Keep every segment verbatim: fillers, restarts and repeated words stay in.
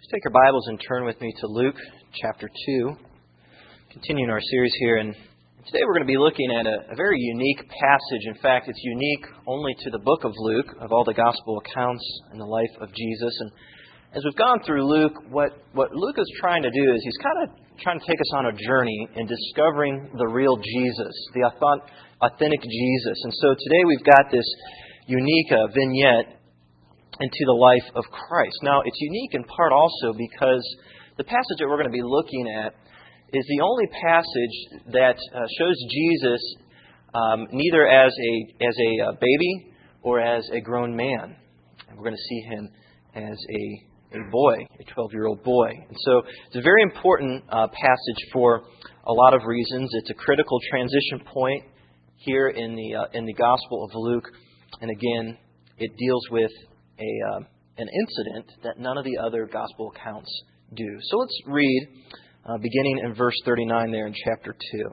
Let's take your Bibles and turn with me to Luke chapter two, continuing our series here. And today we're going to be looking at a, a very unique passage. In fact, it's unique only to the book of Luke, of all the gospel accounts in the life of Jesus. And as we've gone through Luke, what, what Luke is trying to do is he's kind of trying to take us on a journey in discovering the real Jesus, the authentic Jesus. And so today we've got this unique uh, vignette into the life of Christ. Now, it's unique in part also because the passage that we're going to be looking at is the only passage that uh, shows Jesus um, neither as a as a uh, baby or as a grown man. And we're going to see him as a, a boy, a twelve-year-old boy. And so it's a very important uh, passage for a lot of reasons. It's a critical transition point here in the uh, in the Gospel of Luke. And again, it deals with A, uh, an incident that none of the other gospel accounts do. So let's read, uh, beginning in verse thirty-nine there in chapter two.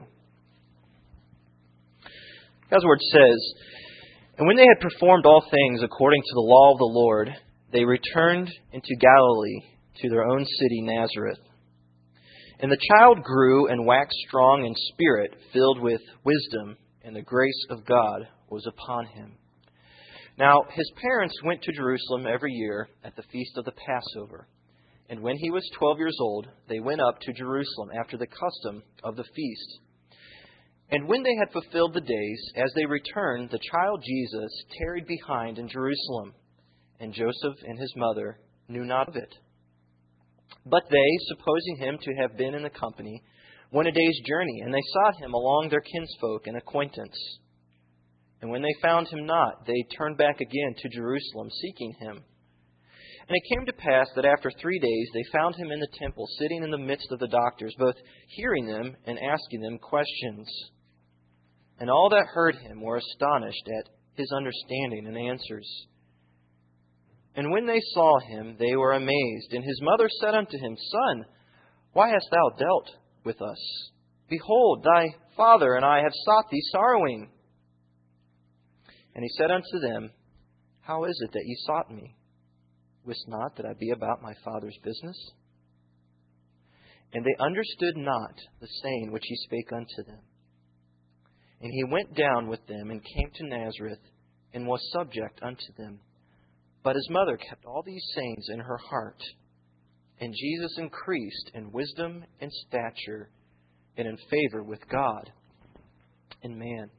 God's Word says, "And when they had performed all things according to the law of the Lord, they returned into Galilee to their own city Nazareth. And the child grew and waxed strong in spirit, filled with wisdom, and the grace of God was upon him. Now, his parents went to Jerusalem every year at the feast of the Passover. And when he was twelve years old, they went up to Jerusalem after the custom of the feast. And when they had fulfilled the days, as they returned, the child Jesus tarried behind in Jerusalem, and Joseph and his mother knew not of it. But they, supposing him to have been in the company, went a day's journey, and they sought him along their kinsfolk and acquaintance. And when they found him not, they turned back again to Jerusalem, seeking him. And it came to pass that after three days they found him in the temple, sitting in the midst of the doctors, both hearing them and asking them questions. And all that heard him were astonished at his understanding and answers. And when they saw him, they were amazed. And his mother said unto him, Son, why hast thou dealt with us? Behold, thy father and I have sought thee sorrowing. And he said unto them, How is it that ye sought me? Wist not that I be about my Father's business? And they understood not the saying which he spake unto them. And he went down with them, and came to Nazareth, and was subject unto them. But his mother kept all these sayings in her heart. And Jesus increased in wisdom and stature, and in favor with God and man."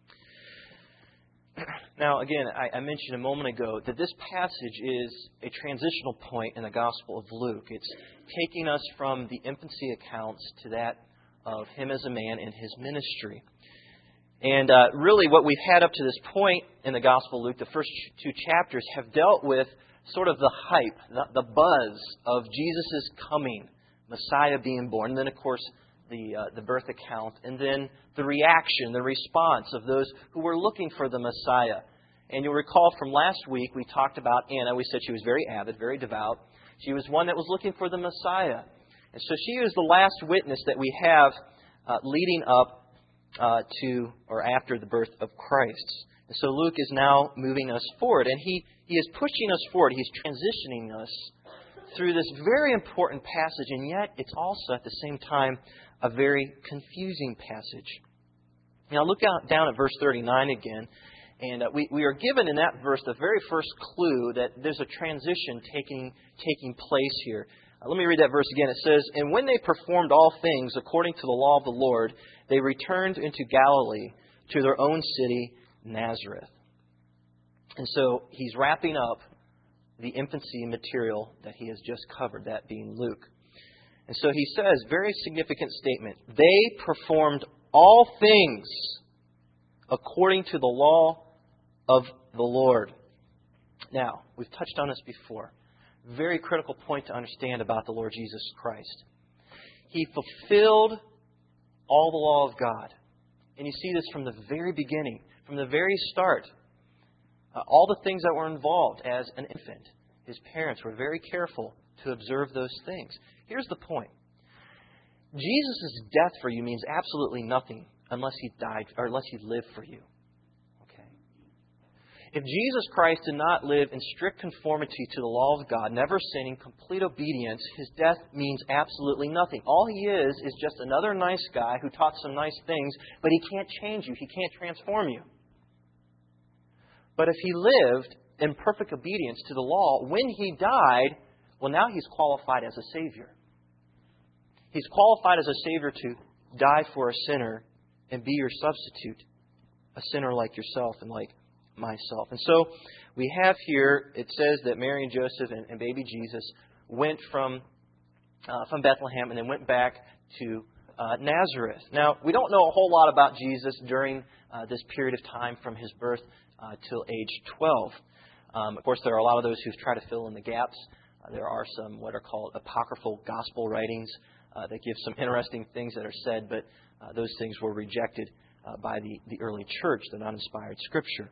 Now, again, I, I mentioned a moment ago that this passage is a transitional point in the Gospel of Luke. It's taking us from the infancy accounts to that of him as a man and his ministry. And uh, really what we've had up to this point in the Gospel of Luke, the first two chapters, have dealt with sort of the hype, the, the buzz of Jesus' coming, Messiah being born. And then, of course, the uh, the birth account, and then the reaction, the response of those who were looking for the Messiah. And you'll recall from last week, we talked about Anna. We said she was very avid, very devout. She was one that was looking for the Messiah. And so she is the last witness that we have uh, leading up uh, to or after the birth of Christ. And so Luke is now moving us forward, and he, he is pushing us forward. He's transitioning us through this very important passage, and yet it's also at the same time a very confusing passage. Now look out, down at verse thirty-nine again, and uh, we, we are given in that verse the very first clue that there's a transition taking taking place here. Uh, let me read that verse again. It says, "And when they performed all things according to the law of the Lord, they returned into Galilee to their own city, Nazareth." And so he's wrapping up the infancy material that he has just covered, that being Luke. And so he says, very significant statement, they performed all things according to the law of the Lord. Now, we've touched on this before. Very critical point to understand about the Lord Jesus Christ. He fulfilled all the law of God. And you see this from the very beginning, from the very start. Uh, all the things that were involved as an infant. His parents were very careful to observe those things. Here's the point. Jesus' death for you means absolutely nothing unless he died or unless he lived for you. Okay? If Jesus Christ did not live in strict conformity to the law of God, never sinning, complete obedience, His death means absolutely nothing. All He is is just another nice guy who taught some nice things, but He can't change you. He can't transform you. But if He lived in perfect obedience to the law, when He died, well, now He's qualified as a Savior. He's qualified as a Savior to die for a sinner and be your substitute, a sinner like yourself and like myself. And so we have here, it says that Mary and Joseph and, and baby Jesus went from uh, from Bethlehem and then went back to uh, Nazareth. Now, we don't know a whole lot about Jesus during uh, this period of time from His birth uh, till age twelve. Um, of course, there are a lot of those who've tried to fill in the gaps. Uh, there are some what are called apocryphal gospel writings uh, that give some interesting things that are said, but uh, those things were rejected uh, by the, the early church. They're not inspired Scripture.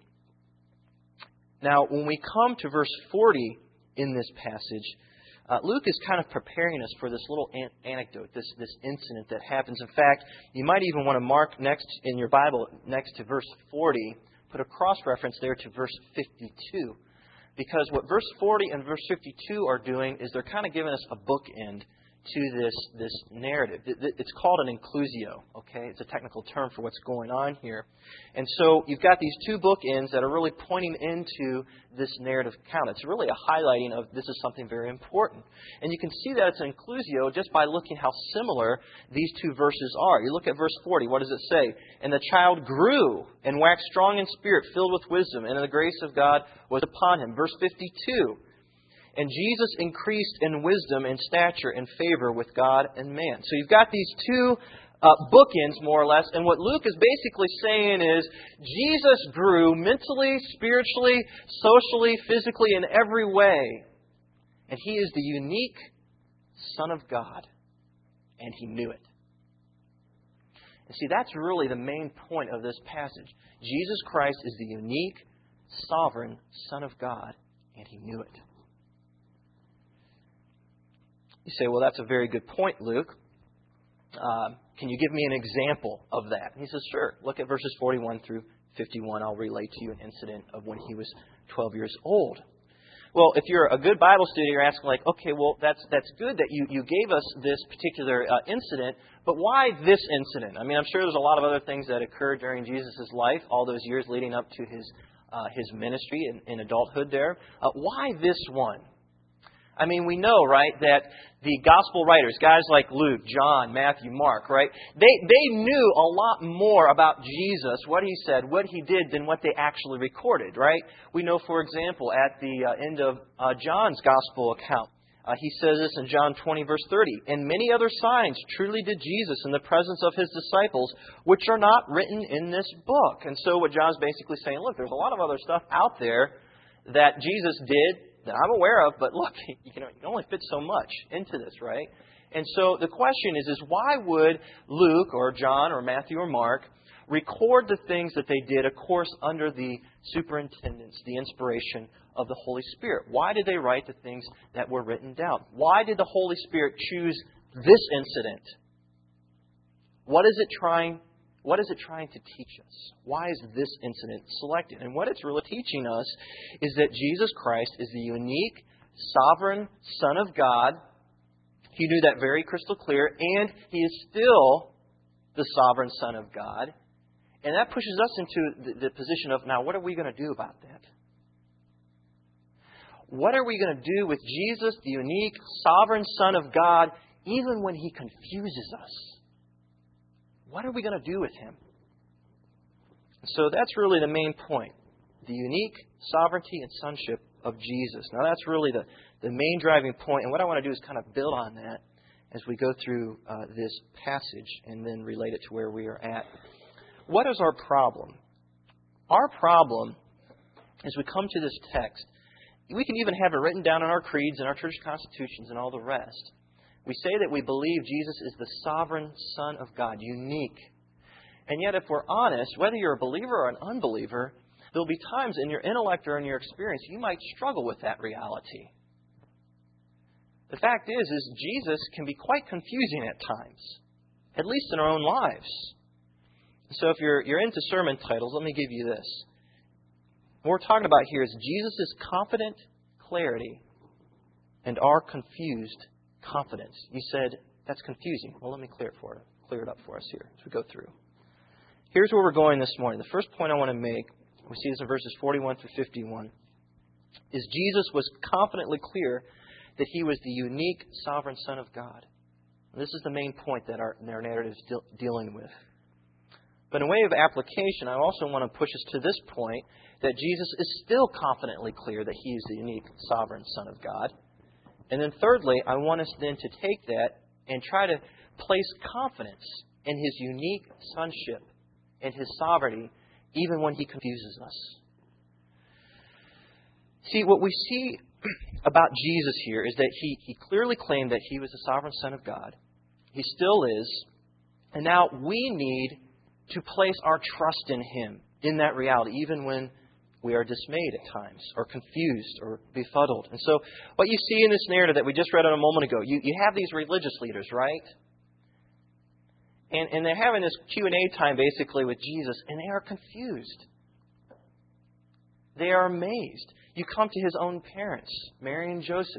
Now, when we come to verse forty in this passage, uh, Luke is kind of preparing us for this little an- anecdote, this, this incident that happens. In fact, you might even want to mark next in your Bible, next to verse forty, put a cross-reference there to verse fifty-two. Because what verse forty and verse fifty-two are doing is they're kind of giving us a bookend to this, this narrative. It's called an inclusio, okay? It's a technical term for what's going on here. And so you've got these two bookends that are really pointing into this narrative account. It's really a highlighting of this is something very important. And you can see that it's an inclusio just by looking how similar these two verses are. You look at verse forty, what does it say? And the child grew and waxed strong in spirit, filled with wisdom, and the grace of God was upon him. Verse fifty-two. And Jesus increased in wisdom and stature and favor with God and man. So you've got these two uh, bookends, more or less. And what Luke is basically saying is Jesus grew mentally, spiritually, socially, physically, in every way. And He is the unique Son of God. And He knew it. And see, that's really the main point of this passage. Jesus Christ is the unique, sovereign Son of God. And He knew it. You say, well, that's a very good point, Luke. Uh, can you give me an example of that? And he says, sure. Look at verses forty-one through fifty-one. I'll relate to you an incident of when he was twelve years old. Well, if you're a good Bible student, you're asking like, okay, well, that's that's good that you, you gave us this particular uh, incident, but why this incident? I mean, I'm sure there's a lot of other things that occurred during Jesus' life, all those years leading up to his uh, his ministry in, in adulthood there. Uh, why this one? I mean, we know, right, that the gospel writers, guys like Luke, John, Matthew, Mark, right, they, they knew a lot more about Jesus, what He said, what He did, than what they actually recorded, right? We know, for example, at the uh, end of uh, John's gospel account, uh, he says this in John twenty, verse thirty, and many other signs truly did Jesus in the presence of His disciples, which are not written in this book. And so what John's basically saying, look, there's a lot of other stuff out there that Jesus did, that I'm aware of, but look, you can, you can only fit so much into this, right? And so the question is, is why would Luke or John or Matthew or Mark record the things that they did, of course, under the superintendence, the inspiration of the Holy Spirit? Why did they write the things that were written down? Why did the Holy Spirit choose this incident? What is it trying What is it trying to teach us? Why is this incident selected? And what it's really teaching us is that Jesus Christ is the unique, sovereign Son of God. He knew that very crystal clear, and He is still the sovereign Son of God. And that pushes us into the, the position of, now, what are we going to do about that? What are we going to do with Jesus, the unique, sovereign Son of God, even when He confuses us? What are we going to do with Him? So that's really the main point. The unique sovereignty and sonship of Jesus. Now that's really the, the main driving point. And what I want to do is kind of build on that as we go through uh, this passage and then relate it to where we are at. What is our problem? Our problem, as we come to this text, we can even have it written down in our creeds and our church constitutions and all the rest. We say that we believe Jesus is the sovereign Son of God, unique. And yet, if we're honest, whether you're a believer or an unbeliever, there'll be times in your intellect or in your experience you might struggle with that reality. The fact is, is Jesus can be quite confusing at times, at least in our own lives. So if you're, you're into sermon titles, let me give you this. What we're talking about here is Jesus' confident clarity and our confused confidence. You said, that's confusing. Well, let me clear it for it, clear it up for us here as we go through. Here's where we're going this morning. The first point I want to make, we see this in verses forty-one through fifty-one, is Jesus was confidently clear that He was the unique sovereign Son of God. And this is the main point that our, our narrative is de- dealing with. But in way of application, I also want to push us to this point that Jesus is still confidently clear that He is the unique sovereign Son of God. And then thirdly, I want us then to take that and try to place confidence in His unique sonship and His sovereignty even when He confuses us. See, what we see about Jesus here is that he, he clearly claimed that He was the sovereign Son of God. He still is. And now we need to place our trust in Him, in that reality, even when we are dismayed at times, or confused, or befuddled. And so what you see in this narrative that we just read a moment ago, you, you have these religious leaders, right? And, and they're having this Q and A time basically with Jesus, and they are confused. They are amazed. You come to His own parents, Mary and Joseph,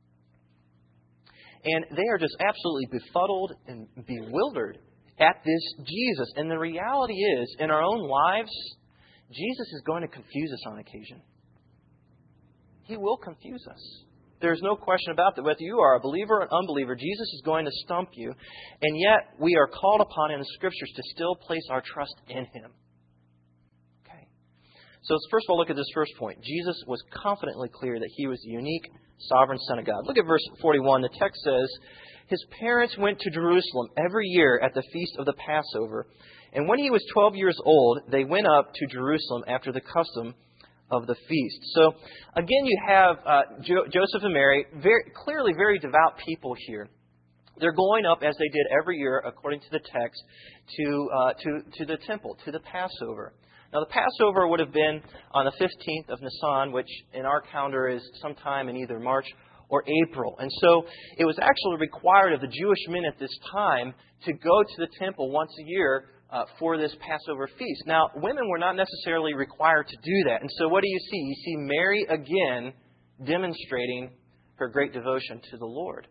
and they are just absolutely befuddled and bewildered at this Jesus. And the reality is, in our own lives, Jesus is going to confuse us on occasion. He will confuse us. There's no question about that. Whether you are a believer or an unbeliever, Jesus is going to stump you. And yet, we are called upon in the Scriptures to still place our trust in Him. Okay. So let's first of all look at this first point. Jesus was confidently clear that He was the unique sovereign Son of God. Look at verse forty-one. The text says, His parents went to Jerusalem every year at the feast of the Passover. And when He was twelve years old, they went up to Jerusalem after the custom of the feast. So, again, you have uh, jo- Joseph and Mary, very clearly very devout people here. They're going up, as they did every year, according to the text, to, uh, to, to the temple, to the Passover. Now, the Passover would have been on the fifteenth of Nisan, which in our calendar is sometime in either March or April. And so it was actually required of the Jewish men at this time to go to the temple once a year uh, for this Passover feast. Now, women were not necessarily required to do that. And so what do you see? You see Mary again demonstrating her great devotion to the Lord.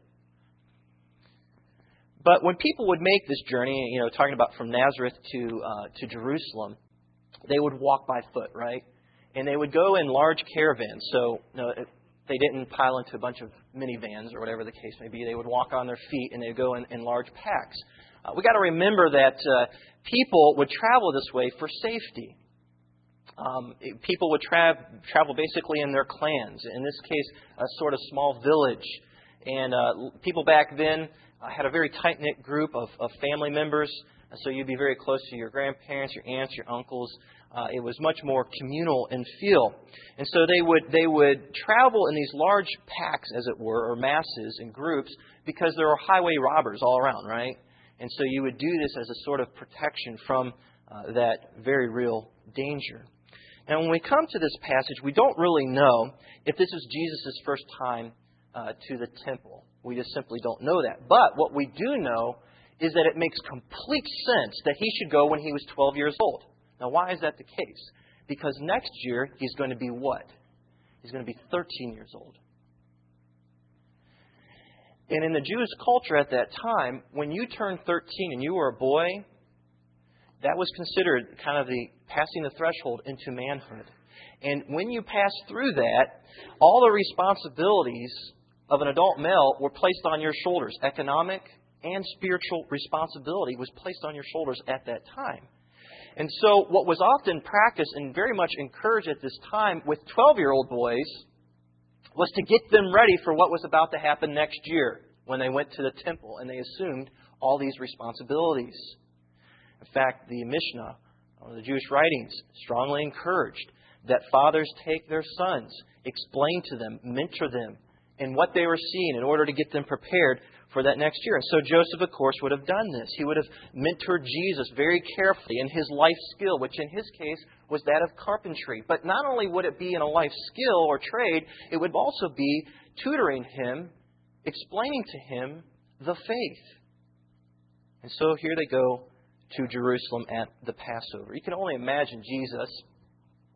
But when people would make this journey, you know, talking about from Nazareth to uh, to Jerusalem, they would walk by foot, right? And they would go in large caravans. So, you know, they didn't pile into a bunch of minivans or whatever the case may be. They would walk on their feet and they would go in, in large packs. Uh, we got to remember that uh, people would travel this way for safety. Um, people would tra- travel basically in their clans. In this case, a sort of small village. And uh, people back then uh, had a very tight-knit group of, of family members. So you'd be very close to your grandparents, your aunts, your uncles. Uh, it was much more communal in feel. And so they would they would travel in these large packs, as it were, or masses and groups, because there were highway robbers all around, right? And so you would do this as a sort of protection from uh, that very real danger. Now, when we come to this passage, we don't really know if this is Jesus' first time uh, to the temple. We just simply don't know that. But what we do know is that it makes complete sense that He should go when He was twelve years old. Now, why is that the case? Because next year, He's going to be what? He's going to be thirteen years old. And in the Jewish culture at that time, when you turned thirteen and you were a boy, that was considered kind of the passing the threshold into manhood. And when you passed through that, all the responsibilities of an adult male were placed on your shoulders. Economic and spiritual responsibility was placed on your shoulders at that time. And so what was often practiced and very much encouraged at this time with twelve-year-old boys was to get them ready for what was about to happen next year when they went to the temple and they assumed all these responsibilities. In fact, the Mishnah, or the Jewish writings, strongly encouraged that fathers take their sons, explain to them, mentor them in what they were seeing in order to get them prepared for that next year. And so Joseph, of course, would have done this. He would have mentored Jesus very carefully in his life skill, which in his case was that of carpentry. But not only would it be in a life skill or trade, it would also be tutoring him, explaining to him the faith. And so here they go to Jerusalem at the Passover. You can only imagine Jesus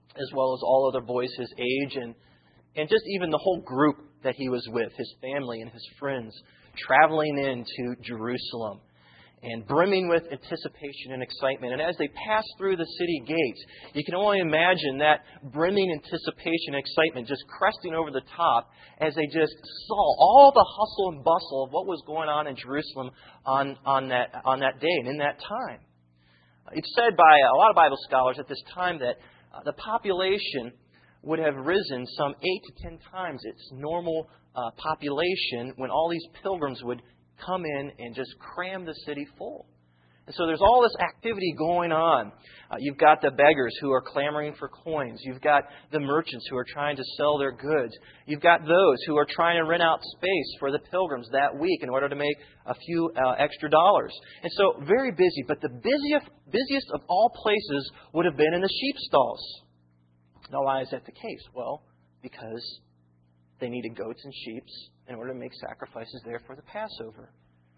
as well as all other boys his age, and, and just even the whole group that he was with, his family and his friends, traveling into Jerusalem and brimming with anticipation and excitement. And as they passed through the city gates, you can only imagine that brimming anticipation and excitement just cresting over the top as they just saw all the hustle and bustle of what was going on in Jerusalem on, on, that, on that day and in that time. It's said by a lot of Bible scholars at this time that uh, the population would have risen some eight to ten times its normal uh, population when all these pilgrims would come in and just cram the city full. And so there's all this activity going on. Uh, you've got the beggars who are clamoring for coins. You've got the merchants who are trying to sell their goods. You've got those who are trying to rent out space for the pilgrims that week in order to make a few uh, extra dollars. And so very busy. But the busiest, busiest of all places would have been in the sheep stalls. Now, why is that the case? Well, because they needed goats and sheep in order to make sacrifices there for the Passover.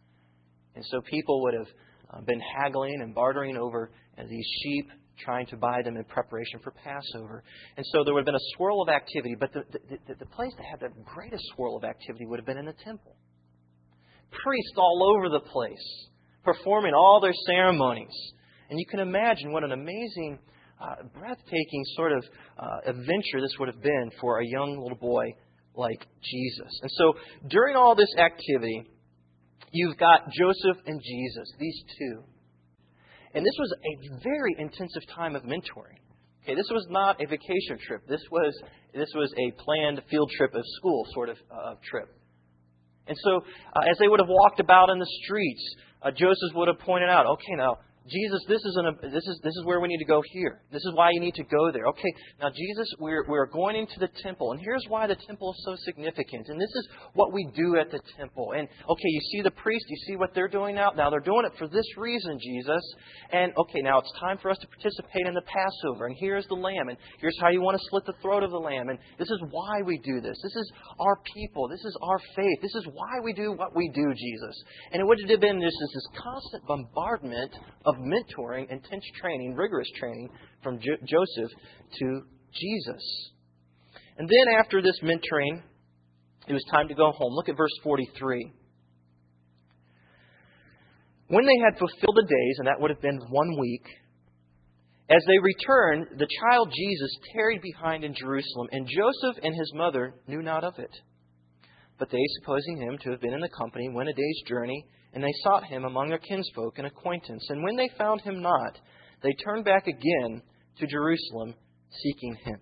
And so people would have uh, been haggling and bartering over uh, these sheep, trying to buy them in preparation for Passover. And so there would have been a swirl of activity, but the, the, the, the place that had the greatest swirl of activity would have been in the temple. Priests all over the place, performing all their ceremonies. And you can imagine what an amazing, uh, breathtaking sort of uh, adventure this would have been for a young little boy like Jesus. And so during all this activity, you've got Joseph and Jesus, these two. And this was a very intensive time of mentoring. Okay, this was not a vacation trip. This was this was a planned field trip of school sort of uh, trip. And so uh, as they would have walked about in the streets, uh, Joseph would have pointed out, okay, now, Jesus, this is, an, this is this is where we need to go here. This is why you need to go there. Okay, now Jesus, we're we're going into the temple, and here's why the temple is so significant. And this is what we do at the temple. And okay, you see the priest, you see what they're doing now. Now they're doing it for this reason, Jesus. And okay, now it's time for us to participate in the Passover. And here's the lamb, and here's how you want to slit the throat of the lamb. And this is why we do this. This is our people. This is our faith. This is why we do what we do, Jesus. And it would have been this is this constant bombardment of mentoring, intense training, rigorous training from Jo- Joseph to Jesus. And then after this mentoring, it was time to go home. Look at verse forty-three. When they had fulfilled the days, and that would have been one week, as they returned, the child Jesus tarried behind in Jerusalem, and Joseph and his mother knew not of it. But they, supposing him to have been in the company, went a day's journey, and they sought him among their kinsfolk and acquaintance. And when they found him not, they turned back again to Jerusalem, seeking him.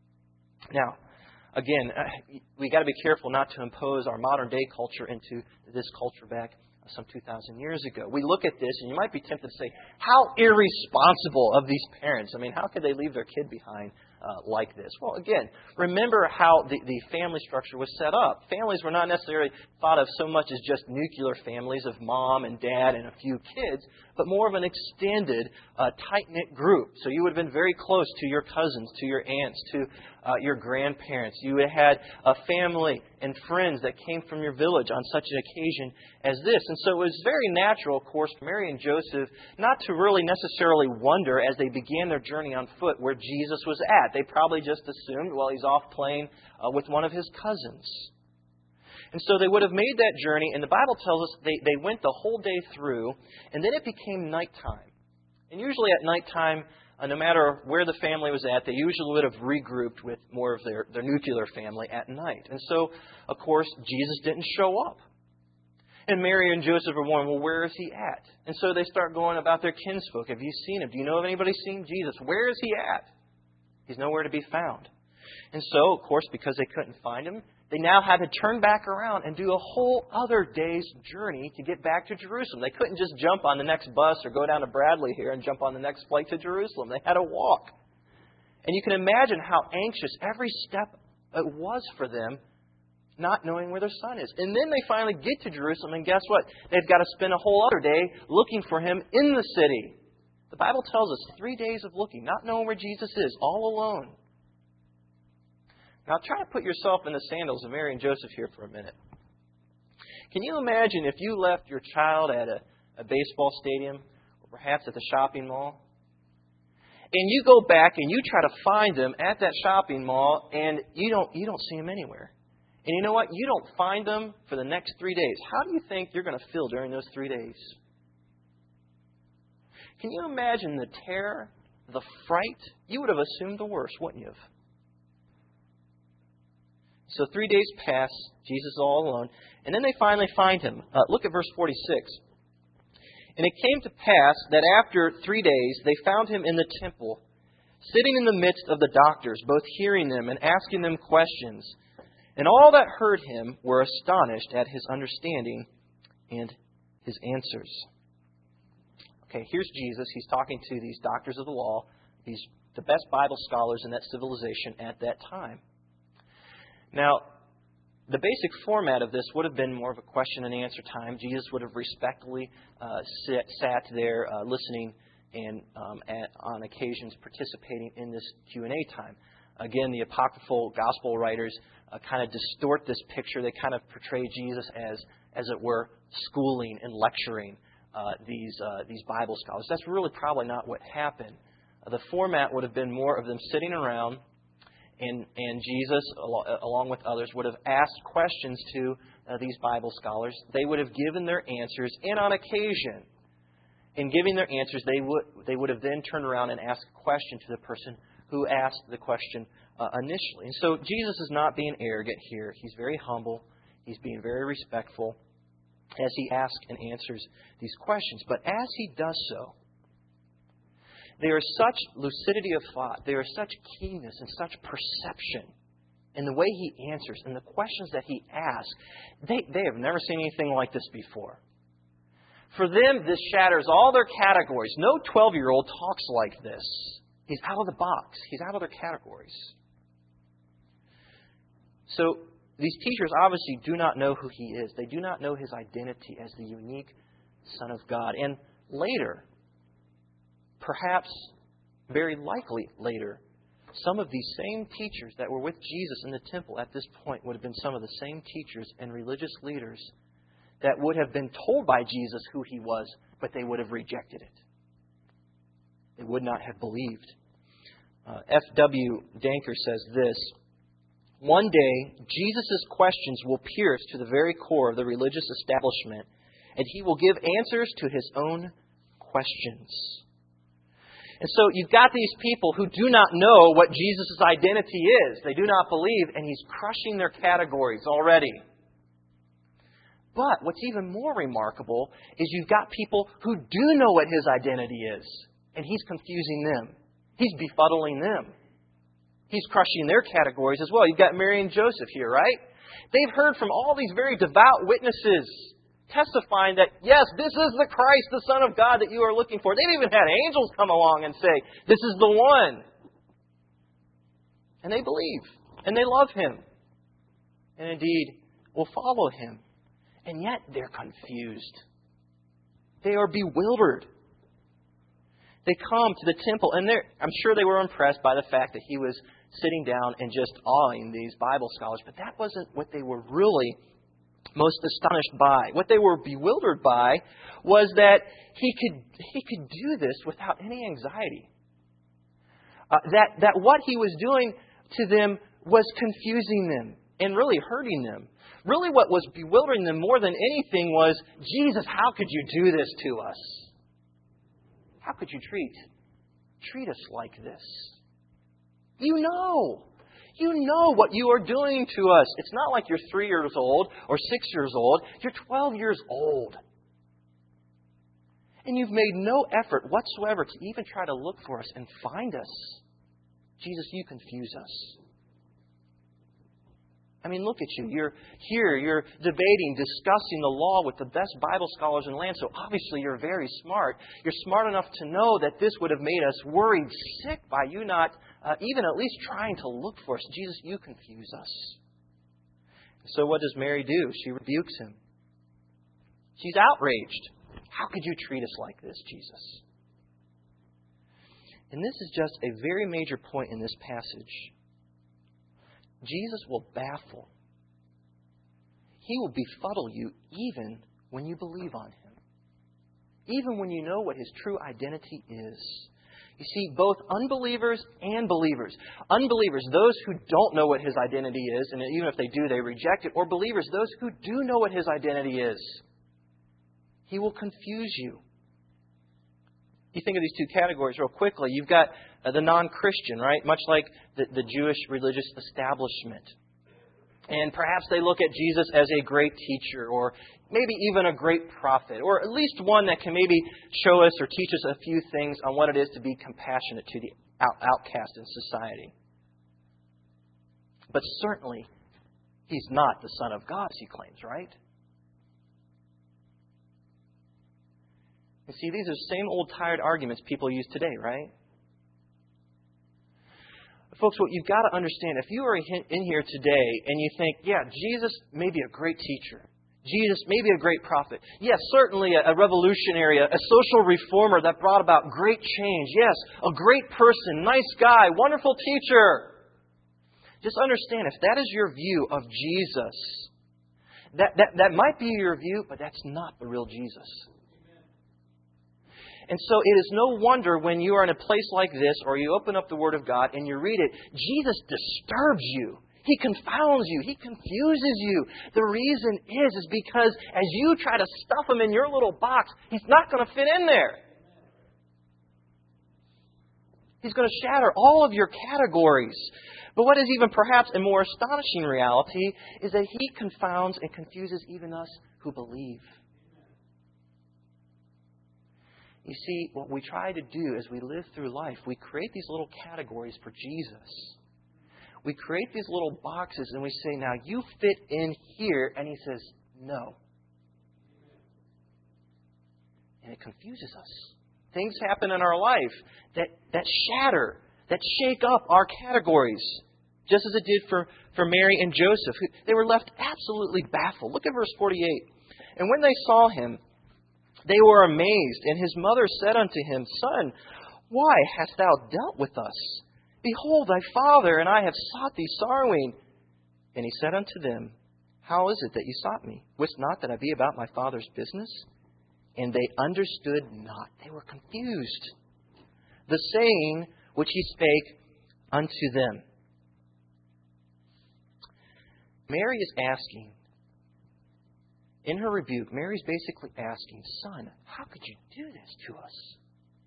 Now, again, we got to be careful not to impose our modern day culture into this culture back some two thousand years ago. We look at this, and you might be tempted to say, how irresponsible of these parents. I mean, how could they leave their kid behind uh, like this? Well, again, remember how the, the family structure was set up. Families were not necessarily thought of so much as just nuclear families of mom and dad and a few kids, but more of an extended, uh, tight-knit group. So you would have been very close to your cousins, to your aunts, to uh, your grandparents. You had a family and friends that came from your village on such an occasion as this. And so it was very natural, of course, for Mary and Joseph not to really necessarily wonder as they began their journey on foot where Jesus was at. They probably just assumed, well, he's off playing uh, with one of his cousins. And so they would have made that journey, and the Bible tells us they, they went the whole day through, and then it became nighttime. And usually at nighttime, uh, no matter where the family was at, they usually would have regrouped with more of their, their nuclear family at night. And so, of course, Jesus didn't show up. And Mary and Joseph are wondering, well, where is he at? And so they start going about their kinsfolk. Have you seen him? Do you know of anybody seen Jesus? Where is he at? He's nowhere to be found. And so, of course, because they couldn't find him, they now had to turn back around and do a whole other day's journey to get back to Jerusalem. They couldn't just jump on the next bus or go down to Bradley here and jump on the next flight to Jerusalem. They had to walk. And you can imagine how anxious every step it was for them, not knowing where their son is. And then they finally get to Jerusalem, and guess what? They've got to spend a whole other day looking for him in the city. The Bible tells us three days of looking, not knowing where Jesus is, all alone. Now try to put yourself in the sandals of Mary and Joseph here for a minute. Can you imagine if you left your child at a, a baseball stadium or perhaps at the shopping mall? And you go back and you try to find them at that shopping mall, and you don't you don't see them anywhere. And you know what? You don't find them for the next three days. How do you think you're going to feel during those three days? Can you imagine the terror, the fright? You would have assumed the worst, wouldn't you have? So three days pass, Jesus is all alone, and then they finally find him. Uh, look at verse forty-six. And it came to pass that after three days they found him in the temple, sitting in the midst of the doctors, both hearing them and asking them questions. And all that heard him were astonished at his understanding and his answers. Okay, here's Jesus. He's talking to these doctors of the law, these the best Bible scholars in that civilization at that time. Now, the basic format of this would have been more of a question and answer time. Jesus would have respectfully uh, sit, sat there uh, listening and um, at, on occasions participating in this Q and A time. Again, the apocryphal gospel writers uh, kind of distort this picture. They kind of portray Jesus as, as it were, schooling and lecturing uh, these uh, these Bible scholars. That's really probably not what happened. Uh, the format would have been more of them sitting around, and and Jesus, along with others, would have asked questions to uh, these Bible scholars. They would have given their answers, and on occasion, in giving their answers, they would they would have then turned around and asked a question to the person who asked the question uh, initially. And so Jesus is not being arrogant here. He's very humble. He's being very respectful as he asks and answers these questions. But as he does so, there is such lucidity of thought, there is such keenness and such perception in the way he answers and the questions that he asks. They, they have never seen anything like this before. For them, this shatters all their categories. No twelve-year-old talks like this. He's out of the box. He's out of their categories. So these teachers obviously do not know who he is. They do not know his identity as the unique Son of God. And later, perhaps very likely later, some of these same teachers that were with Jesus in the temple at this point would have been some of the same teachers and religious leaders that would have been told by Jesus who he was, but they would have rejected it. They would not have believed. Uh, F W Danker says this: one day, Jesus' questions will pierce to the very core of the religious establishment, and he will give answers to his own questions. And so you've got these people who do not know what Jesus' identity is. They do not believe, and he's crushing their categories already. But what's even more remarkable is you've got people who do know what his identity is, and he's confusing them. He's befuddling them. He's crushing their categories as well. You've got Mary and Joseph here, right? They've heard from all these very devout witnesses testifying that, yes, this is the Christ, the Son of God that you are looking for. They've even had angels come along and say, this is the one. And they believe. And they love him. And indeed will follow him. And yet they're confused. They are bewildered. They come to the temple, and they're, I'm sure they were impressed by the fact that he was sitting down and just awing these Bible scholars. But that wasn't what they were really most astonished by. What they were bewildered by was that he could he could do this without any anxiety. Uh, that, that what he was doing to them was confusing them and really hurting them. Really what was bewildering them more than anything was, Jesus, how could you do this to us? How could you treat, treat us like this? You know. You know what you are doing to us. It's not like you're three years old or six years old. You're twelve years old. And you've made no effort whatsoever to even try to look for us and find us. Jesus, you confuse us. I mean, look at you. You're here, you're debating, discussing the law with the best Bible scholars in the land. So obviously you're very smart. You're smart enough to know that this would have made us worried sick by you not uh, even at least trying to look for us. Jesus, you confuse us. So what does Mary do? She rebukes him. She's outraged. How could you treat us like this, Jesus? And this is just a very major point in this passage. Jesus will baffle. He will befuddle you even when you believe on him. Even when you know what his true identity is. You see, both unbelievers and believers. Unbelievers, those who don't know what His identity is, and even if they do, they reject it. Or believers, those who do know what His identity is. He will confuse you. You think of these two categories real quickly. You've got uh, the non-Christian, right? Much like the, the Jewish religious establishment. And perhaps they look at Jesus as a great teacher, or maybe even a great prophet, or at least one that can maybe show us or teach us a few things on what it is to be compassionate to the out- outcast in society. But certainly, He's not the Son of God, as he claims, right? You see, these are the same old tired arguments people use today, right? Folks, what you've got to understand, if you are in here today and you think, yeah, Jesus may be a great teacher. Jesus may be a great prophet. Yes, certainly a, a revolutionary, a, a social reformer that brought about great change. Yes, a great person, nice guy, wonderful teacher. Just understand, if that is your view of Jesus, that, that, that might be your view, but that's not the real Jesus. And so it is no wonder when you are in a place like this, or you open up the Word of God and you read it, Jesus disturbs you. He confounds you. He confuses you. The reason is, is because as you try to stuff Him in your little box, He's not going to fit in there. He's going to shatter all of your categories. But what is even perhaps a more astonishing reality is that He confounds and confuses even us who believe. You see, what we try to do as we live through life, we create these little categories for Jesus. We create these little boxes and we say, now you fit in here. And He says, no. And it confuses us. Things happen in our life that, that shatter, that shake up our categories. Just as it did for, for Mary and Joseph. They were left absolutely baffled. Look at verse forty-eight. And when they saw Him, they were amazed, and His mother said unto Him, Son, why hast thou dealt with us? Behold, thy father and I have sought thee sorrowing. And He said unto them, How is it that ye sought me? Wist not that I be about my Father's business? And they understood not. They were confused. The saying which He spake unto them. Mary is asking, in her rebuke, Mary's basically asking, Son, how could you do this to us?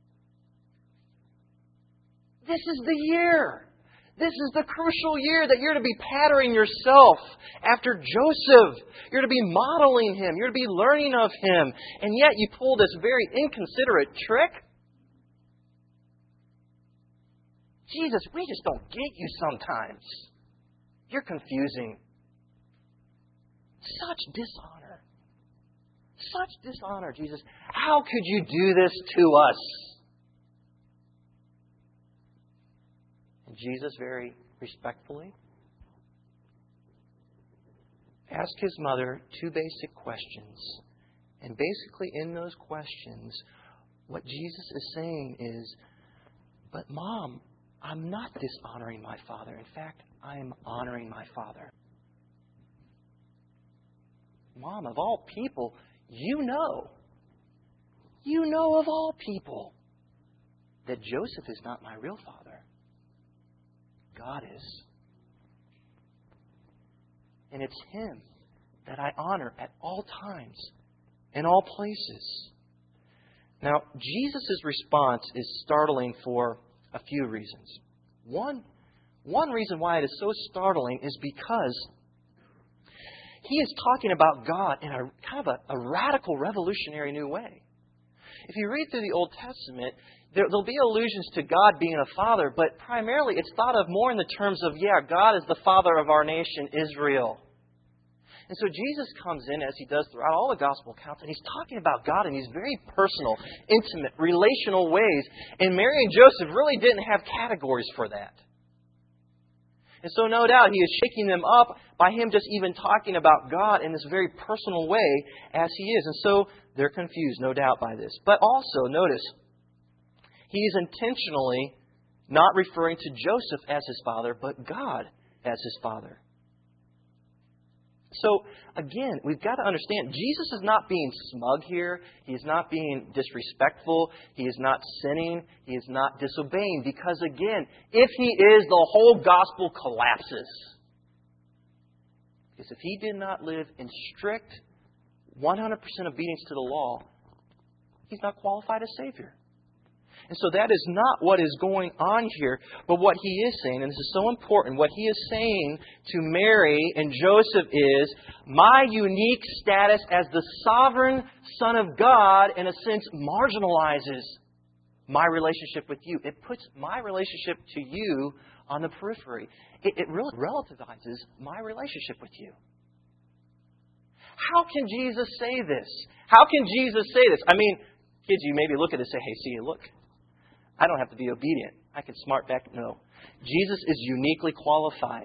This is the year. This is the crucial year that you're to be patterning yourself after Joseph. You're to be modeling him. You're to be learning of him. And yet you pull this very inconsiderate trick. Jesus, we just don't get you sometimes. You're confusing. Such dishonor. Such dishonor, Jesus. How could you do this to us? And Jesus very respectfully asked His mother two basic questions. And basically in those questions, what Jesus is saying is, but Mom, I'm not dishonoring my Father. In fact, I am honoring my Father. Mom, of all people, you know, you know of all people that Joseph is not my real father. God is. And it's Him that I honor at all times, in all places. Now, Jesus' response is startling for a few reasons. One, one reason why it is so startling is because He is talking about God in a kind of a, a radical, revolutionary new way. If you read through the Old Testament, there, there'll be allusions to God being a father, but primarily it's thought of more in the terms of, yeah, God is the father of our nation, Israel. And so Jesus comes in, as He does throughout all the Gospel accounts, and He's talking about God in these very personal, intimate, relational ways. And Mary and Joseph really didn't have categories for that. And so no doubt He is shaking them up by Him just even talking about God in this very personal way as He is. And so they're confused, no doubt, by this. But also, notice, He is intentionally not referring to Joseph as His father, but God as His father. So, again, we've got to understand, Jesus is not being smug here. He is not being disrespectful. He is not sinning. He is not disobeying. Because, again, if He is, the whole gospel collapses. Because if He did not live in strict one hundred percent obedience to the law, He's not qualified as Savior. And so that is not what is going on here, but what He is saying, and this is so important, what He is saying to Mary and Joseph is, my unique status as the sovereign Son of God, in a sense, marginalizes my relationship with you. It puts my relationship to you on the periphery. It, it really relativizes my relationship with you. How can Jesus say this? How can Jesus say this? I mean, kids, you maybe look at it and say, hey, see, look. I don't have to be obedient. I can smart back. No. Jesus is uniquely qualified.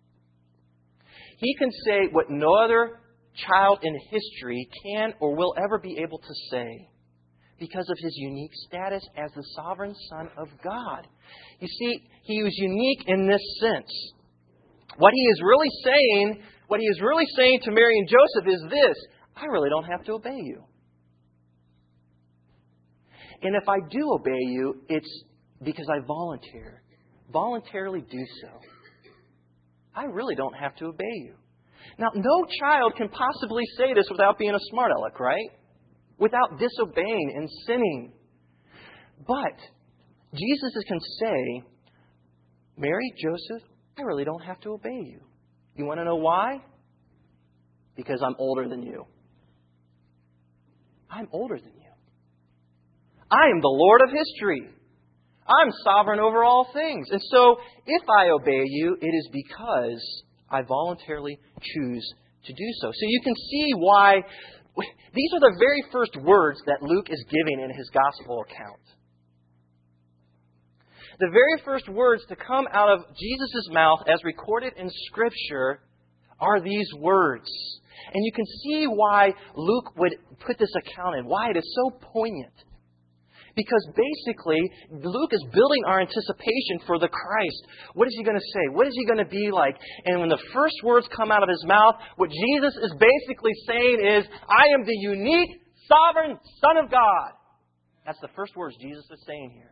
He can say what no other child in history can or will ever be able to say because of His unique status as the sovereign Son of God. You see, He was unique in this sense. What He is really saying, what He is really saying to Mary and Joseph is this: I really don't have to obey you. And if I do obey you, it's because I volunteer, voluntarily do so. I really don't have to obey you. Now, no child can possibly say this without being a smart aleck, right? Without disobeying and sinning. But Jesus can say, Mary, Joseph, I really don't have to obey you. You want to know why? Because I'm older than you. I'm older than you. I am the Lord of history. I'm sovereign over all things. And so, if I obey you, it is because I voluntarily choose to do so. So you can see why these are the very first words that Luke is giving in his gospel account. The very first words to come out of Jesus' mouth as recorded in Scripture are these words. And you can see why Luke would put this account in, why it is so poignant. Because basically, Luke is building our anticipation for the Christ. What is He going to say? What is He going to be like? And when the first words come out of His mouth, what Jesus is basically saying is, I am the unique, sovereign Son of God. That's the first words Jesus is saying here.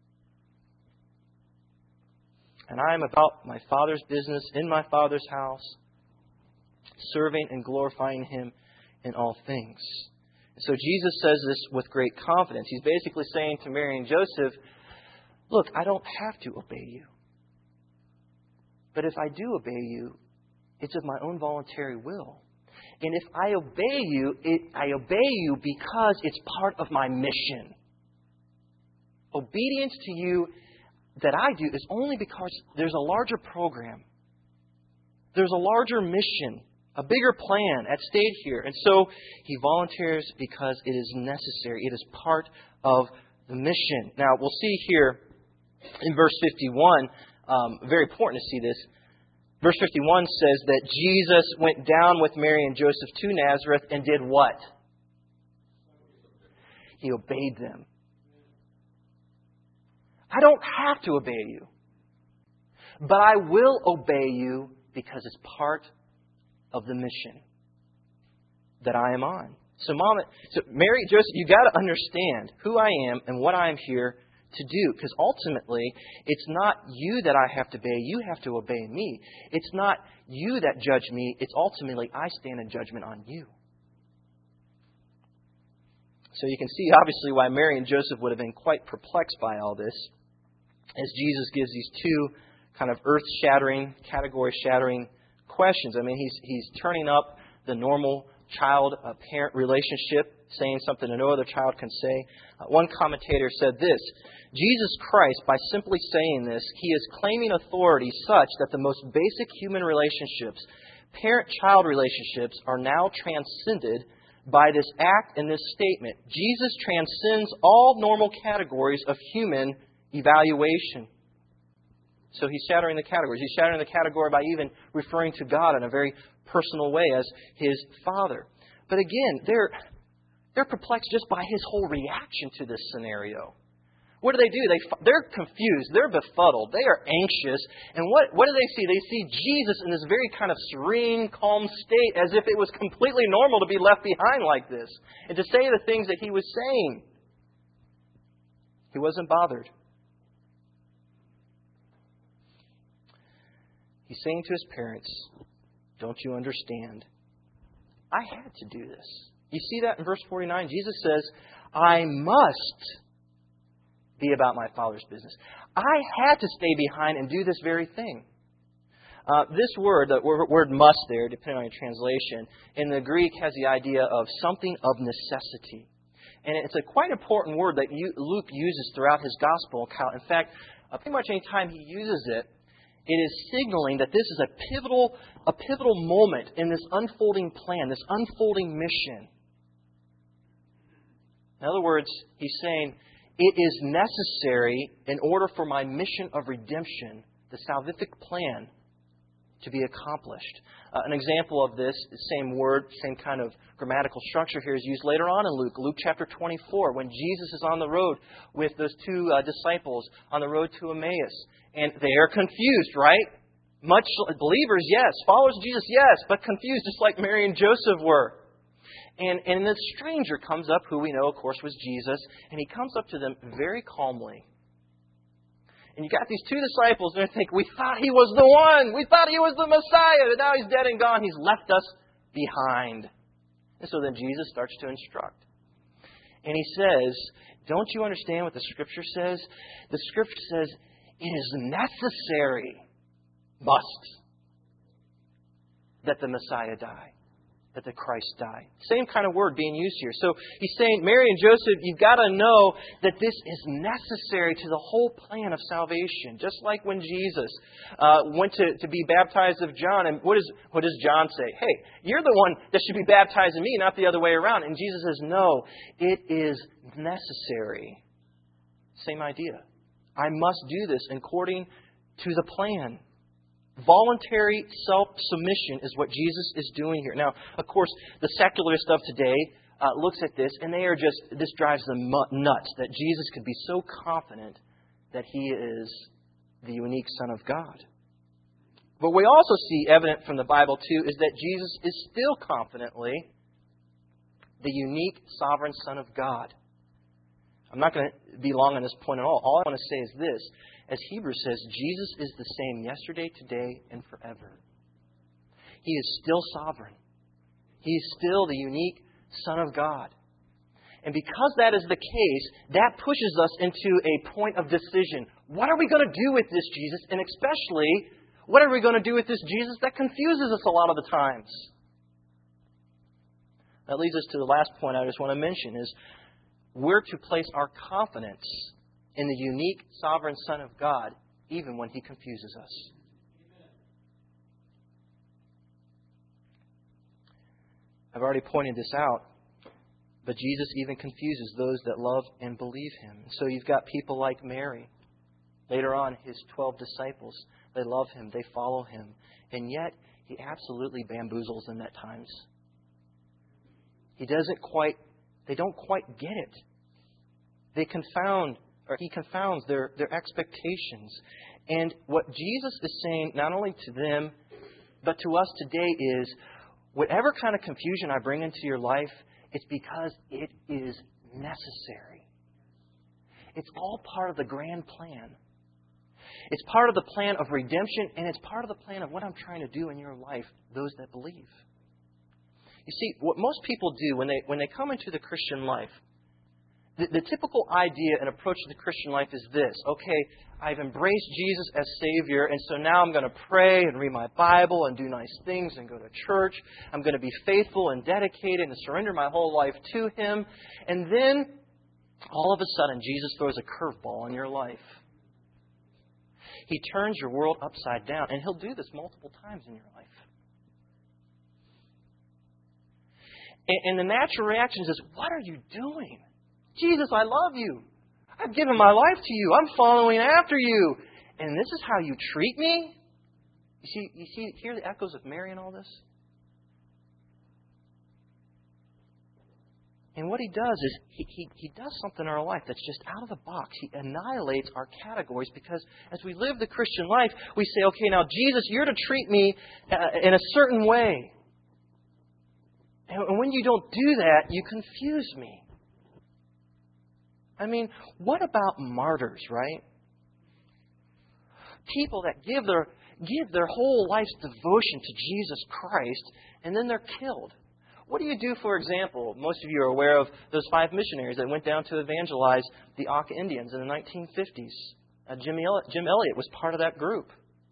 And I am about my Father's business in my Father's house, serving and glorifying Him in all things. So Jesus says this with great confidence. He's basically saying to Mary and Joseph, look, I don't have to obey you. But if I do obey you, it's of my own voluntary will. And if I obey you, it, I obey you because it's part of my mission. Obedience to you that I do is only because there's a larger program. There's a larger mission. A bigger plan at stake here. And so He volunteers because it is necessary. It is part of the mission. Now, we'll see here in verse fifty-one, um, very important to see this. Verse fifty-one says that Jesus went down with Mary and Joseph to Nazareth and did what? He obeyed them. I don't have to obey you. But I will obey you because it's part of of the mission that I am on. So, Mom, so Mary, Joseph, you got to understand who I am and what I am here to do. Because ultimately, it's not you that I have to obey. You have to obey me. It's not you that judge me. It's ultimately I stand in judgment on you. So you can see, obviously, why Mary and Joseph would have been quite perplexed by all this, as Jesus gives these two kind of earth-shattering, category-shattering questions. I mean, he's he's turning up the normal child-parent relationship, saying something that no other child can say. Uh, one commentator said this: Jesus Christ, by simply saying this, He is claiming authority such that the most basic human relationships, parent-child relationships, are now transcended by this act and this statement. Jesus transcends all normal categories of human evaluation. So He's shattering the categories. He's shattering the category by even referring to God in a very personal way as His Father. But again, they're, they're perplexed just by His whole reaction to this scenario. What do they do? They, they're confused. They're befuddled. They are anxious. And what, what do they see? They see Jesus in this very kind of serene, calm state, as if it was completely normal to be left behind like this and to say the things that he was saying. He wasn't bothered. He's saying to his parents, don't you understand? I had to do this. You see that in verse forty-nine? Jesus says, I must be about my Father's business. I had to stay behind and do this very thing. Uh, this word, the word must there, depending on your translation, in the Greek has the idea of something of necessity. And it's a quite important word that Luke uses throughout his gospel account. In fact, uh, pretty much any time he uses it, it is signaling that this is a pivotal, a pivotal moment in this unfolding plan, this unfolding mission. In other words, he's saying, it is necessary in order for my mission of redemption, the salvific plan, to be accomplished. Uh, an example of this, same word, same kind of grammatical structure here, is used later on in Luke. Luke chapter twenty-four, when Jesus is on the road with those two uh, disciples on the road to Emmaus. And they are confused, right? Much believers, yes. Followers of Jesus, yes. But confused, just like Mary and Joseph were. And, and the stranger comes up, who we know, of course, was Jesus. And he comes up to them very calmly. And you got these two disciples, and they think, we thought he was the one. We thought he was the Messiah. And now he's dead and gone. He's left us behind. And so then Jesus starts to instruct. And he says, don't you understand what the Scripture says? The Scripture says, it is necessary, must, that the Messiah die, that the Christ die. Same kind of word being used here. So he's saying, Mary and Joseph, you've got to know that this is necessary to the whole plan of salvation. Just like when Jesus uh, went to, to be baptized of John. And what, is, what does John say? Hey, you're the one that should be baptizing me, not the other way around. And Jesus says, no, it is necessary. Same idea. I must do this according to the plan. Voluntary self-submission is what Jesus is doing here. Now, of course, the secularist of today uh, looks at this, and they are just, this drives them nuts, that Jesus could be so confident that He is the unique Son of God. But we also see evident from the Bible, too, is that Jesus is still confidently the unique sovereign Son of God. I'm not going to be long on this point at all. All I want to say is this. As Hebrews says, Jesus is the same yesterday, today, and forever. He is still sovereign. He is still the unique Son of God. And because that is the case, that pushes us into a point of decision. What are we going to do with this Jesus? And especially, what are we going to do with this Jesus that confuses us a lot of the times? That leads us to the last point I just want to mention is we're to place our confidence in the unique sovereign Son of God, even when He confuses us. I've already pointed this out, but Jesus even confuses those that love and believe Him. So you've got people like Mary. Later on, His twelve disciples, they love Him, they follow Him, and yet He absolutely bamboozles them at times. He doesn't quite, they don't quite get it. They confound Or He confounds their, their expectations. And what Jesus is saying, not only to them, but to us today is, whatever kind of confusion I bring into your life, it's because it is necessary. It's all part of the grand plan. It's part of the plan of redemption, and it's part of the plan of what I'm trying to do in your life, those that believe. You see, what most people do when they when they come into the Christian life, The, the typical idea and approach to the Christian life is this. Okay, I've embraced Jesus as Savior, and so now I'm going to pray and read my Bible and do nice things and go to church. I'm going to be faithful and dedicated and surrender my whole life to Him. And then, all of a sudden, Jesus throws a curveball in your life. He turns your world upside down, and He'll do this multiple times in your life. And, and the natural reaction is, what are you doing? Jesus, I love you. I've given my life to you. I'm following after you. And this is how you treat me? You see, you see, hear the echoes of Mary in all this? And what He does is he, he, he does something in our life that's just out of the box. He annihilates our categories because as we live the Christian life, we say, okay, now Jesus, you're to treat me uh, in a certain way. And when you don't do that, you confuse me. I mean, what about martyrs, right? People that give their give their whole life's devotion to Jesus Christ, and then they're killed. What do you do, for example? Most of you are aware of those five missionaries that went down to evangelize the Auca Indians in the nineteen fifties. Uh, Jim, Elliot, Jim Elliot was part of that group.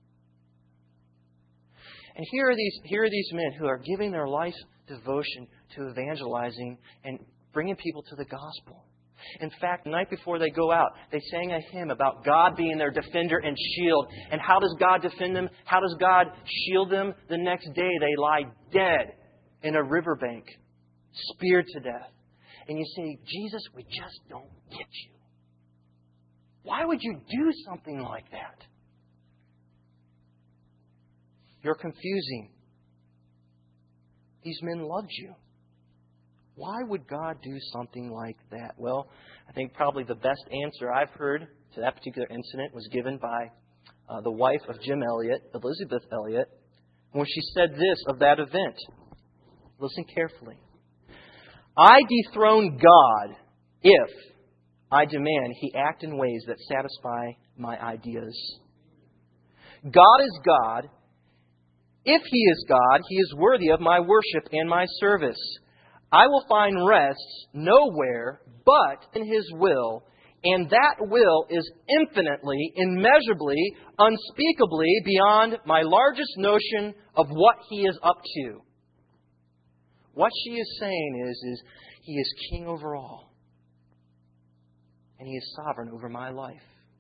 And here are these here are these men who are giving their life's devotion to evangelizing and bringing people to the gospel. In fact, the night before they go out, they sang a hymn about God being their defender and shield. And how does God defend them? How does God shield them? The next day they lie dead in a riverbank, speared to death. And you say, Jesus, we just don't get you. Why would you do something like that? You're confusing. These men loved you. Why would God do something like that? Well, I think probably the best answer I've heard to that particular incident was given by uh, the wife of Jim Elliot, Elizabeth Elliot, when she said this of that event. Listen carefully. I dethrone God if I demand He act in ways that satisfy my ideas. God is God. If He is God, He is worthy of my worship and my service. I will find rest nowhere but in His will, and that will is infinitely, immeasurably, unspeakably beyond my largest notion of what He is up to. What she is saying is, is He is king over all, and He is sovereign over my life.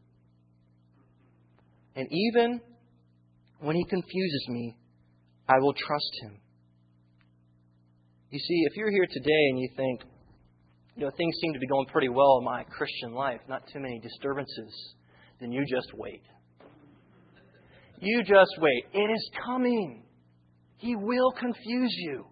And even when He confuses me, I will trust Him. You see, if you're here today and you think, you know, things seem to be going pretty well in my Christian life, not too many disturbances, then you just wait. You just wait. It is coming. He will confuse you.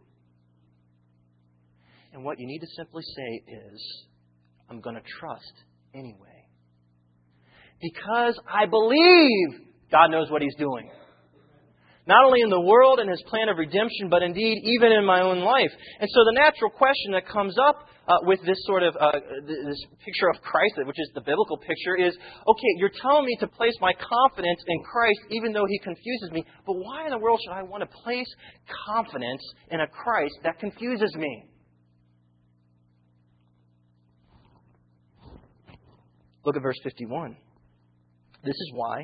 And what you need to simply say is, I'm going to trust anyway. Because I believe God knows what He's doing. Not only in the world and His plan of redemption, but indeed even in my own life. And so the natural question that comes up uh, with this sort of uh, this picture of Christ, which is the biblical picture, is, okay, you're telling me to place my confidence in Christ even though He confuses me, but why in the world should I want to place confidence in a Christ that confuses me? Look at verse fifty-one. This is why.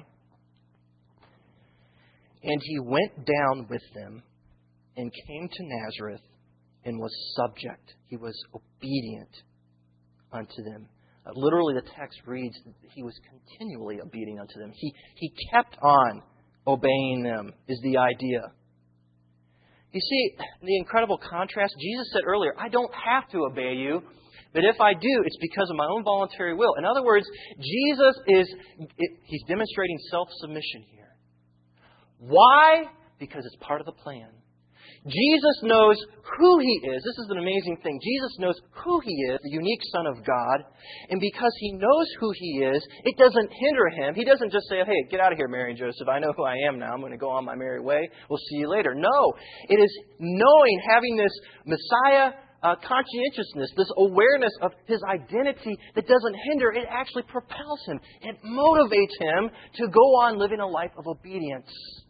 And He went down with them and came to Nazareth and was subject. He was obedient unto them. Uh, literally, the text reads that He was continually obedient unto them. He, he kept on obeying them, is the idea. You see, the incredible contrast. Jesus said earlier, I don't have to obey you, but if I do, it's because of my own voluntary will. In other words, Jesus is, He's demonstrating self-submission here. Why? Because it's part of the plan. Jesus knows who He is. This is an amazing thing. Jesus knows who He is, the unique Son of God. And because He knows who He is, it doesn't hinder Him. He doesn't just say, hey, get out of here, Mary and Joseph. I know who I am now. I'm going to go on my merry way. We'll see you later. No. It is knowing, having this Messiah uh, conscientiousness, this awareness of His identity that doesn't hinder. It actually propels Him. It motivates Him to go on living a life of obedience.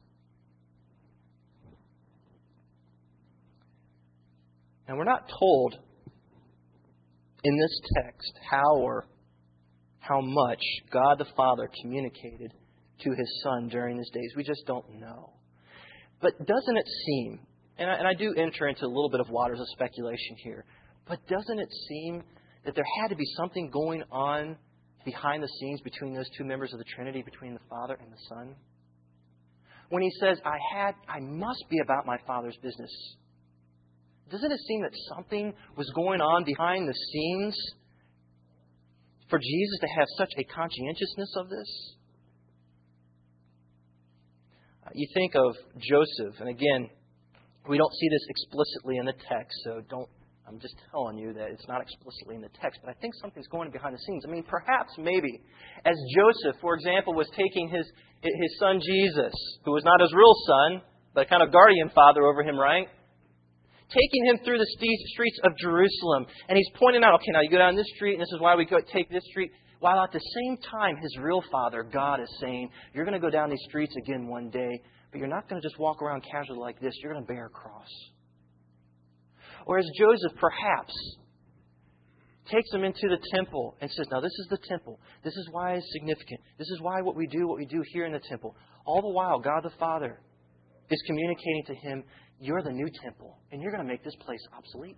And we're not told in this text how or how much God the Father communicated to His Son during these days. We just don't know. But doesn't it seem, and I, and I do enter into a little bit of waters of speculation here, but doesn't it seem that there had to be something going on behind the scenes between those two members of the Trinity, between the Father and the Son? When He says, I had, I must be about my Father's business. Doesn't it seem that something was going on behind the scenes for Jesus to have such a conscientiousness of this? You think of Joseph, and again, we don't see this explicitly in the text, so don't I'm just telling you that it's not explicitly in the text, but I think something's going on behind the scenes. I mean, perhaps, maybe, as Joseph, for example, was taking his his son Jesus, who was not his real son, but a kind of guardian father over him, right? Taking him through the streets of Jerusalem, and he's pointing out, okay, now you go down this street, and this is why we go take this street. While at the same time, his real father, God, is saying, you're going to go down these streets again one day, but you're not going to just walk around casually like this. You're going to bear a cross. Or as Joseph, perhaps, takes him into the temple and says, now this is the temple. This is why it's significant. This is why what we do, what we do here in the temple. All the while, God the Father is communicating to him, you're the new temple, and you're going to make this place obsolete.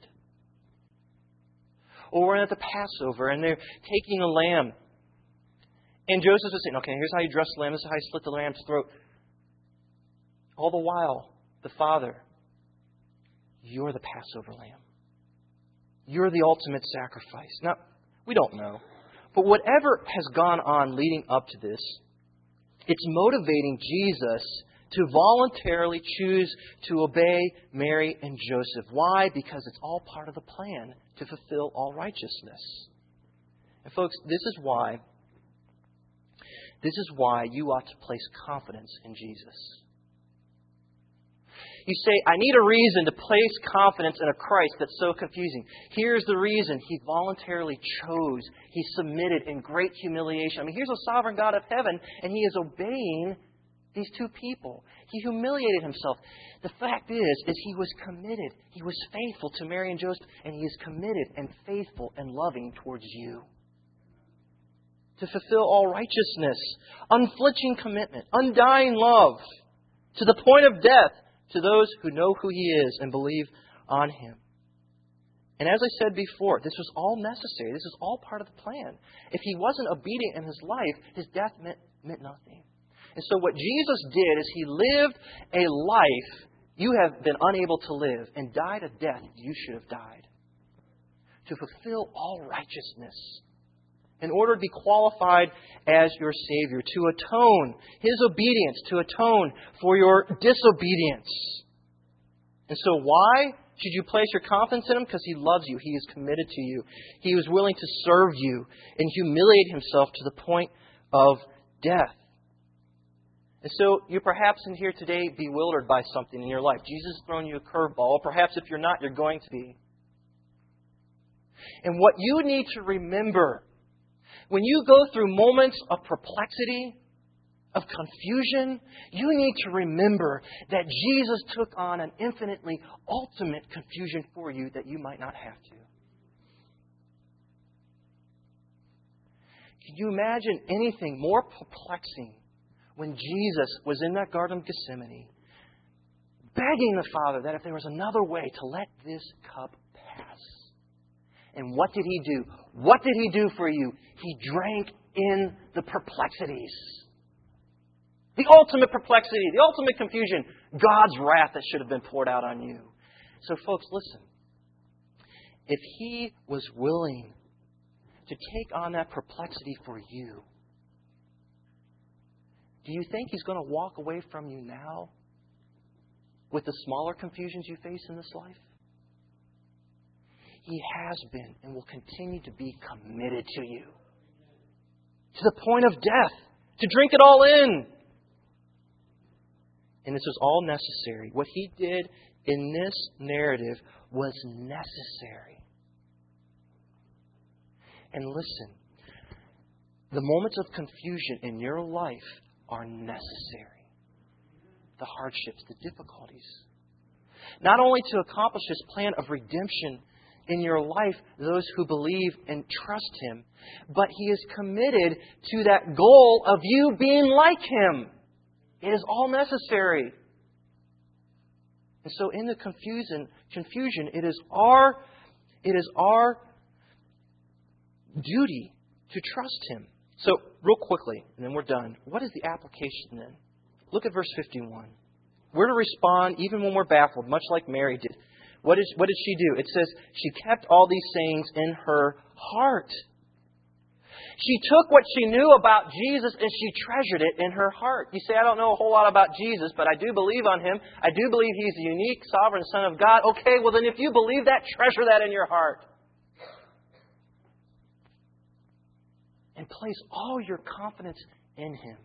Or we're at the Passover, and they're taking a lamb. And Joseph is saying, okay, here's how you dress the lamb. This is how you slit the lamb's throat. All the while, the Father, you're the Passover lamb. You're the ultimate sacrifice. Now, we don't know. But whatever has gone on leading up to this, it's motivating Jesus to voluntarily choose to obey Mary and Joseph. Why? Because it's all part of the plan to fulfill all righteousness. And folks, this is why, this is why you ought to place confidence in Jesus. You say, I need a reason to place confidence in a Christ that's so confusing. Here's the reason. He voluntarily chose. He submitted in great humiliation. I mean, here's a sovereign God of heaven, and He is obeying these two people. He humiliated Himself. The fact is, is He was committed. He was faithful to Mary and Joseph, and He is committed and faithful and loving towards you. To fulfill all righteousness, unflinching commitment, undying love, to the point of death, to those who know who He is and believe on Him. And as I said before, this was all necessary. This is all part of the plan. If He wasn't obedient in His life, His death meant, meant nothing. And so what Jesus did is He lived a life you have been unable to live and died a death you should have died. To fulfill all righteousness. In order to be qualified as your Savior. To atone His obedience. To atone for your disobedience. And so why should you place your confidence in Him? Because He loves you. He is committed to you. He was willing to serve you and humiliate Himself to the point of death. And so you're perhaps in here today bewildered by something in your life. Jesus has thrown you a curveball. Or perhaps if you're not, you're going to be. And what you need to remember when you go through moments of perplexity, of confusion, you need to remember that Jesus took on an infinitely ultimate confusion for you that you might not have to. Can you imagine anything more perplexing when Jesus was in that Garden of Gethsemane, begging the Father that if there was another way to let this cup pass? And what did He do? What did He do for you? He drank in the perplexities. The ultimate perplexity, the ultimate confusion, God's wrath that should have been poured out on you. So folks, listen. If He was willing to take on that perplexity for you, do you think He's going to walk away from you now with the smaller confusions you face in this life? He has been and will continue to be committed to you. To the point of death. To drink it all in. And this was all necessary. What He did in this narrative was necessary. And listen. The moments of confusion in your life are necessary. The hardships, the difficulties. Not only to accomplish His plan of redemption in your life, those who believe and trust Him, but He is committed to that goal of you being like Him. It is all necessary. And so in the confusion, confusion, it is our, it is our duty to trust Him. So, real quickly, and then we're done. What is the application then? Look at verse fifty-one. We're to respond even when we're baffled, much like Mary did. What, is, what did she do? It says she kept all these sayings in her heart. She took what she knew about Jesus and she treasured it in her heart. You say, I don't know a whole lot about Jesus, but I do believe on Him. I do believe He's the unique, sovereign Son of God. Okay, well then if you believe that, treasure that in your heart. And place all your confidence in Him.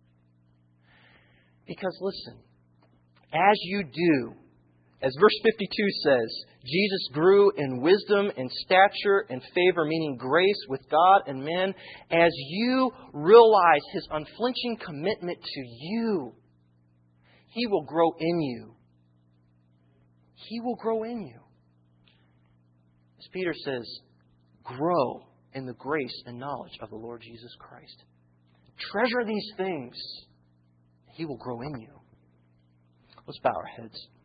Because listen, as you do, as verse fifty-two says, Jesus grew in wisdom and stature and favor, meaning grace with God and men. As you realize His unflinching commitment to you, He will grow in you. He will grow in you. As Peter says, grow in the grace and knowledge of the Lord Jesus Christ. Treasure these things. He will grow in you. Let's bow our heads.